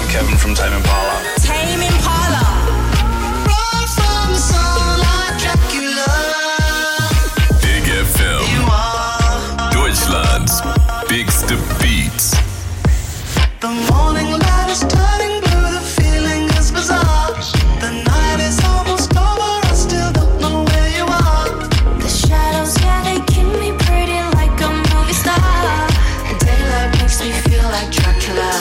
Kevin from Tame Impala. Tame Impala. Run from the sun like Dracula. Big FM. You are Deutschlands bigste Beats. the morning light is turning blue. The feeling is bizarre. The night is almost over. I still don't know where you are. The shadows, yeah, they keep me pretty like a movie star. And daylight makes me feel like Dracula.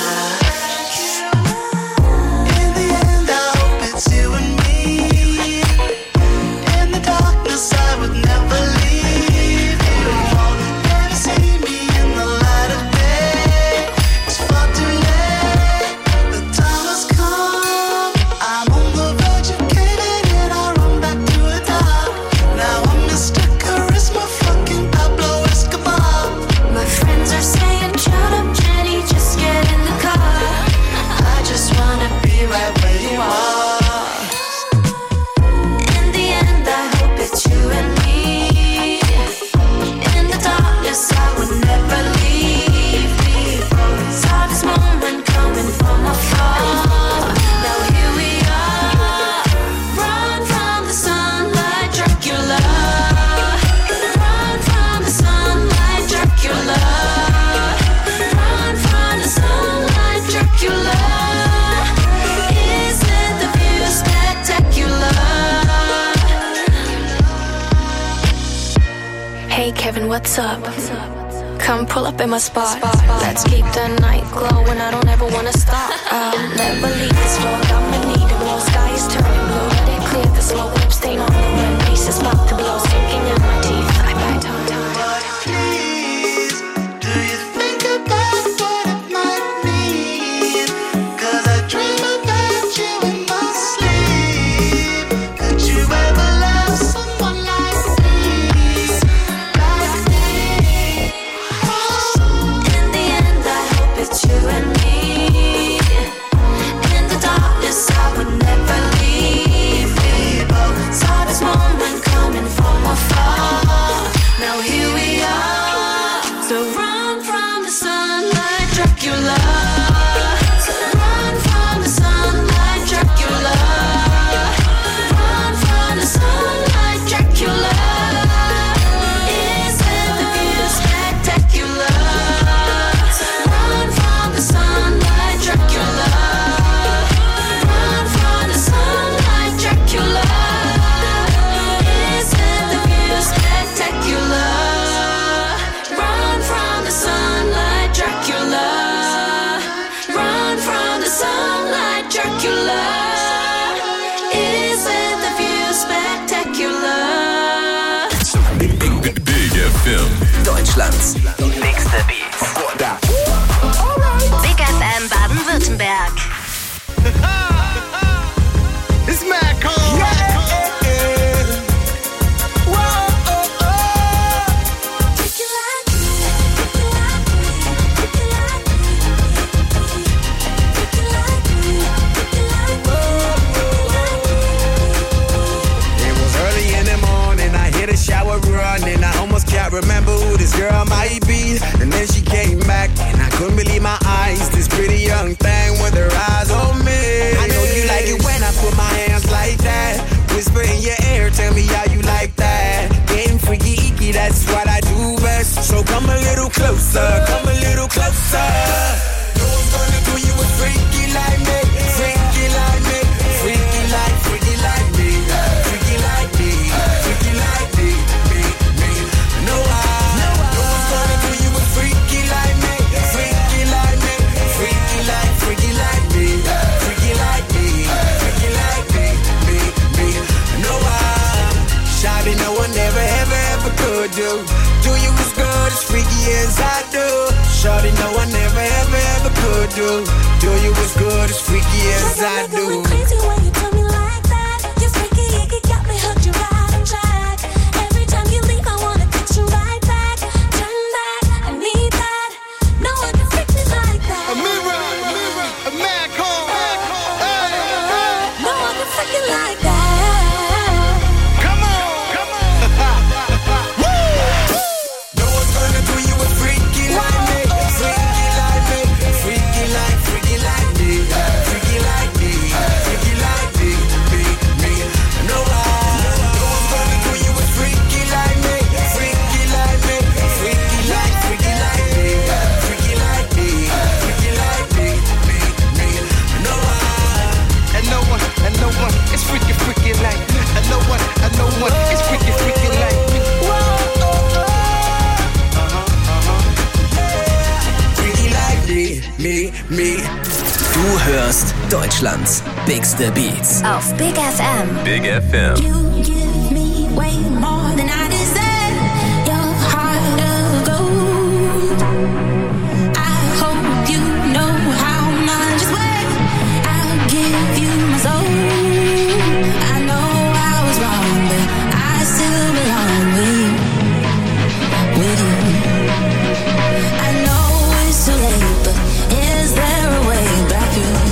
In the end, I hope it's you and me. In the darkness, I would never leave you. Never see me in the light of day. It's far too late. The time has come. I'm on the verge of caving in. I run back to the dark. Now I'm Mr. Charisma, fucking Pablo Escobar. My friends are saying, shut up, Jenny, just get in the car. I just wanna be right where you are. In the end, I hope it's you and me. In the darkness, I would never leave. Saw this moment coming from afar. Now here we are. Run from the sunlight, Dracula. Run from the sunlight, Dracula. Run from the sunlight, Dracula. Isn't the view spectacular? Hey Kevin, what's up? Come pull up in my spot. Let's keep the night glowing. I don't ever wanna stop. I'll never leave this road. I'ma need it. More sky is turning blue. Let it clear the smoke. Lip stain on the rim. Face is about to blow. Sinking in my teeth. I bite on But please, do you think about what it might mean? 'Cause I dream about you in my sleep. Could you ever love someone like me? Like me? In the end, I hope it's you and me. In the darkness, I would never leave. People saw this moment coming from afar. Now here we are. So run from the sunlight, Dracula. Run from the sunlight, Dracula. Run from the sunlight, Dracula. Isn't the view spectacular? Run from the sunlight, Dracula. Run from the sunlight, Dracula. Isn't the view spectacular? Run from the sunlight, Dracula. Run from the sunlight, Dracula. Isn't the view spectacular? Big FM. Deutschlands bigste Beats. Big FM Baden-Württemberg. It's mad cold. It was early in the morning, I hit a shower running. I almost can't remember who this girl might be. And then she came back, and I couldn't believe my eyes. This pretty young thing with her eyes on me. I know you like it when I put my hands like that. Whisper in your ear, tell me how you like that. Getting freaky, icky, that's what I do best. So come a little closer, come a little closer. No one's gonna do you a freaky like me, freaky like me, freaky like me, freaky like me, freaky like me, me. No one's gonna do you a freaky like me, freaky like me, freaky like me, freaky like me, freaky like me. No shawty, no one ever could do you as good as freaky as I do. Shawty, no one ever could do you as good as freaky as I do. Crazy when you tell me like that. You're freaky, you got me hooked, you right on track. Every time you leave, I wanna text you right back. Turn back, I need that. No one can freak me like that. A mirror, a mad cold. No one can freak you like that. Come on. No one's gonna do you a freaky like me, freaky like me, freaky like me, Deutschlands bigste Beats. Auf Big FM. Big FM. You give me way more than I deserve. Your heart of gold. I hope you know how much it's worth. I'll give you my soul. I know I was wrong, but I still belong with you. I know it's too late, but is there a way back through?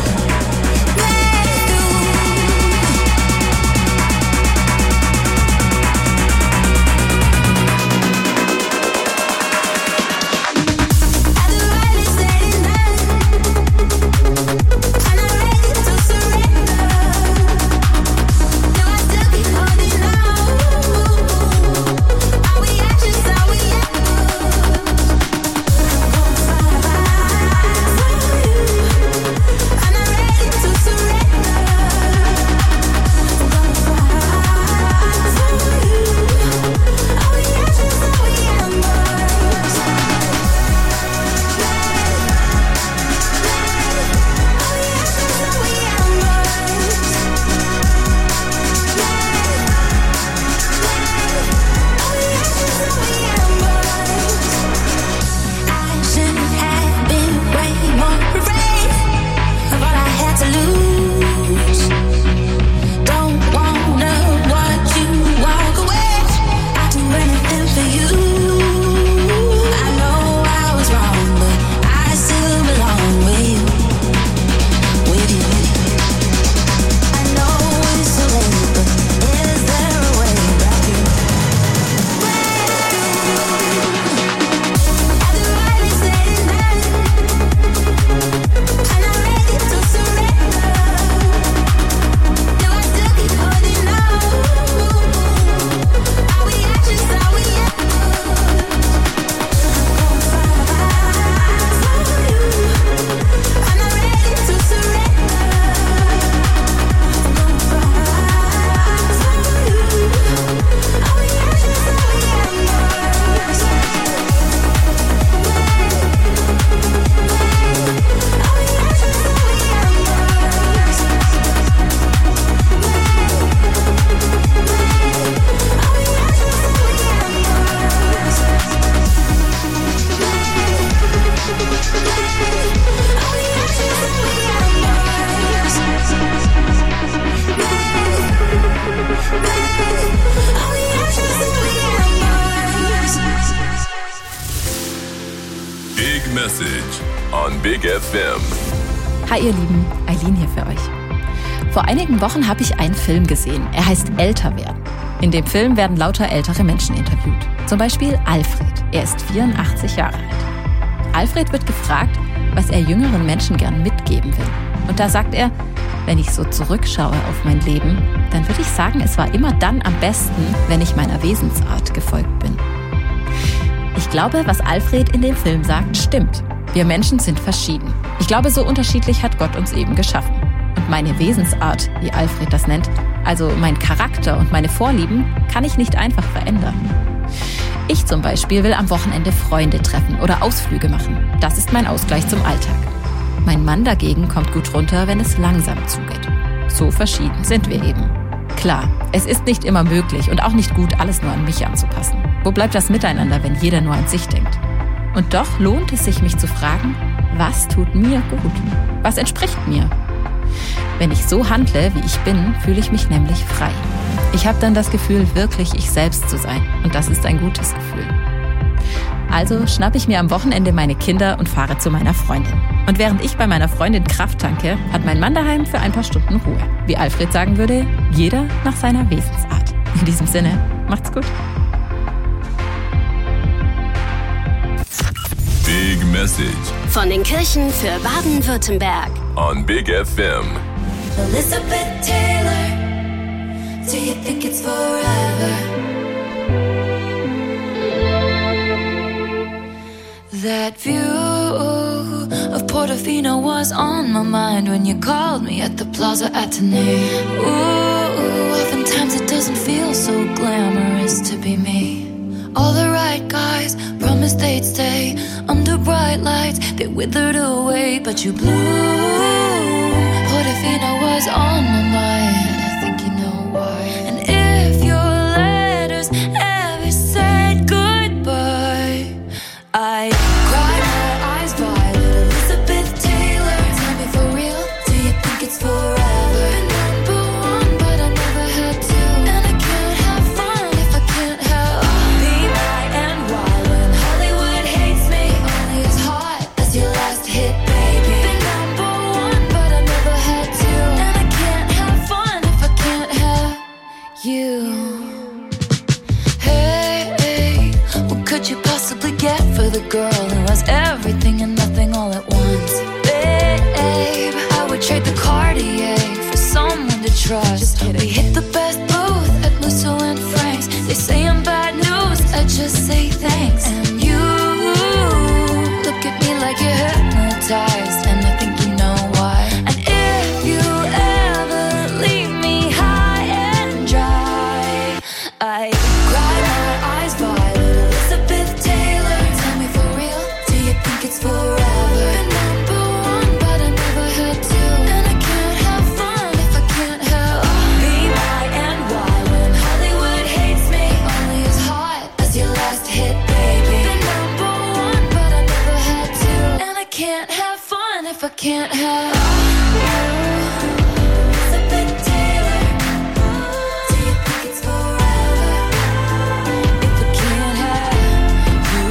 Message on Big FM. Hi ihr Lieben, Eileen hier für euch. Vor einigen Wochen habe ich einen Film gesehen. Er heißt Älter werden. In dem Film werden lauter ältere Menschen interviewt. Zum Beispiel Alfred. Er ist 84 Jahre alt. Alfred wird gefragt, was er jüngeren Menschen gern mitgeben will. Und da sagt er, wenn ich so zurückschaue auf mein Leben, dann würde ich sagen, es war immer dann am besten, wenn ich meiner Wesensart gefolgt bin. Ich glaube, was Alfred in dem Film sagt, stimmt. Wir Menschen sind verschieden. Ich glaube, so unterschiedlich hat Gott uns eben geschaffen. Und meine Wesensart, wie Alfred das nennt, also mein Charakter und meine Vorlieben, kann ich nicht einfach verändern. Ich zum Beispiel will am Wochenende Freunde treffen oder Ausflüge machen. Das ist mein Ausgleich zum Alltag. Mein Mann dagegen kommt gut runter, wenn es langsam zugeht. So verschieden sind wir eben. Klar, es ist nicht immer möglich und auch nicht gut, alles nur an mich anzupassen. Wo bleibt das Miteinander, wenn jeder nur an sich denkt? Und doch lohnt es sich, mich zu fragen, was tut mir gut? Was entspricht mir? Wenn ich so handle, wie ich bin, fühle ich mich nämlich frei. Ich habe dann das Gefühl, wirklich ich selbst zu sein. Und das ist ein gutes Gefühl. Also schnappe ich mir am Wochenende meine Kinder und fahre zu meiner Freundin. Und während ich bei meiner Freundin Kraft tanke, hat mein Mann daheim für ein paar Stunden Ruhe. Wie Alfred sagen würde, jeder nach seiner Wesensart. In diesem Sinne, macht's gut. Big Message Von den Kirchen für Baden-Württemberg. on Big FM. Elizabeth Taylor, do you think it's forever? That view of Portofino was on my mind when you called me at the Plaza Athénée. Ooh, oftentimes it doesn't feel so glamorous to be me. All the right guys promised they'd stay under bright lights. They withered away, but you bloom. always on my mind. I think you know why. And if your letters ever said goodbye, I cried my eyes violet. Elizabeth Taylor, tell me for real, do you think it's forever? Been number one, but I never had to. And I can't have fun if I can't have be my and why when Hollywood hates me, only as hot as your last hit, baby. Been number one, but I never had to. And I can't have fun if I can't have you. Hey, what could you possibly get for the girl who has everything and nothing all at once? Babe, I would trade the Cartier for someone to trust. We hit the best booth at Musso and Frank's. They say I'm bad news, I just say thanks. And you look at me like you're hypnotized, and I think you know why. And if you ever leave me high and dry, I cry my eyes violet. Elizabeth Taylor, tell me for real, do you think it's forever? Been number one, but I never had to. And I can't have fun if I can't have be my and why when Hollywood hates me, only as hot as your last hit, baby. Been number one, but I never had to. And I can't have fun if I can't have you. Elizabeth Taylor, do you think it's forever? If I can't have you.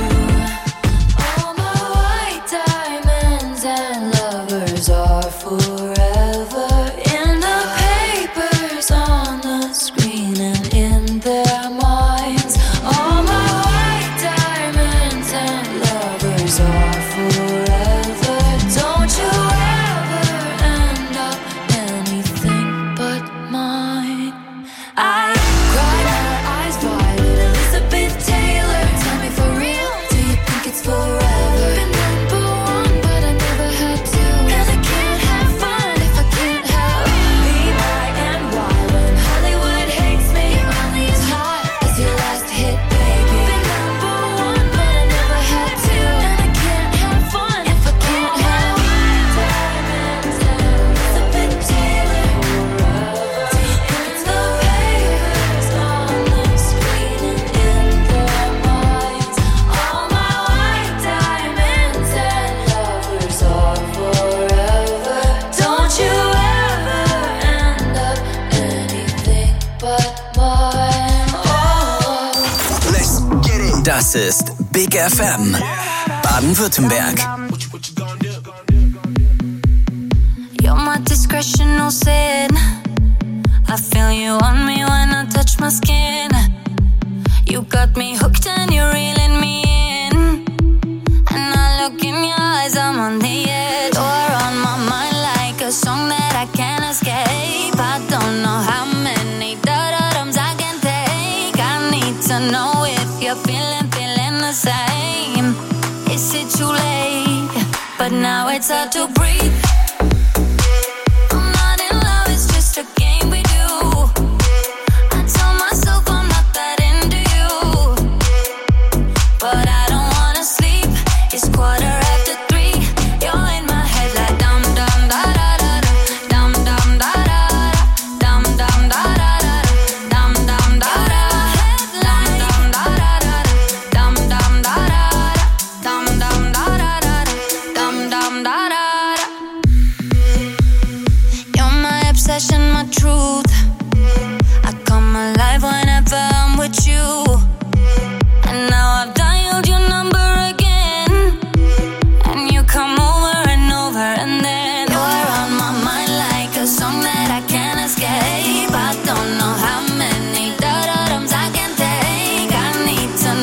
All my white diamonds and lovers are forever in the papers, on the screen, and in their minds. All my white diamonds and lovers are forever. Don't you ever end up anything but mine. I cry my eyes violet. Elizabeth Taylor, tell me for real, do you think it's forever? Been number one, but I never had to. And I can't have fun if I can't have be my and why when Hollywood hates me, only as hot as your last hit, baby. Been number one, but I never had to. And I can't have fun if I can't have diamonds and Elizabeth Taylor. Do you think it's the papers, on the screen, and in their minds? All my white diamonds and lovers are forever. Don't you ever end up anything but mine. Oh. Let's get it. Das ist Big FM. Baden-Württemberg. You're my discretional sin. I feel you on me when I touch my skin. You got me hooked and you're reeling me in. And I look in your eyes, I'm on the edge. You're on my mind like a song that I can't escape. I don't know how many da-da-dums I can take. I need to know if you're feeling the same. Is it too late? But now it's hard to breathe.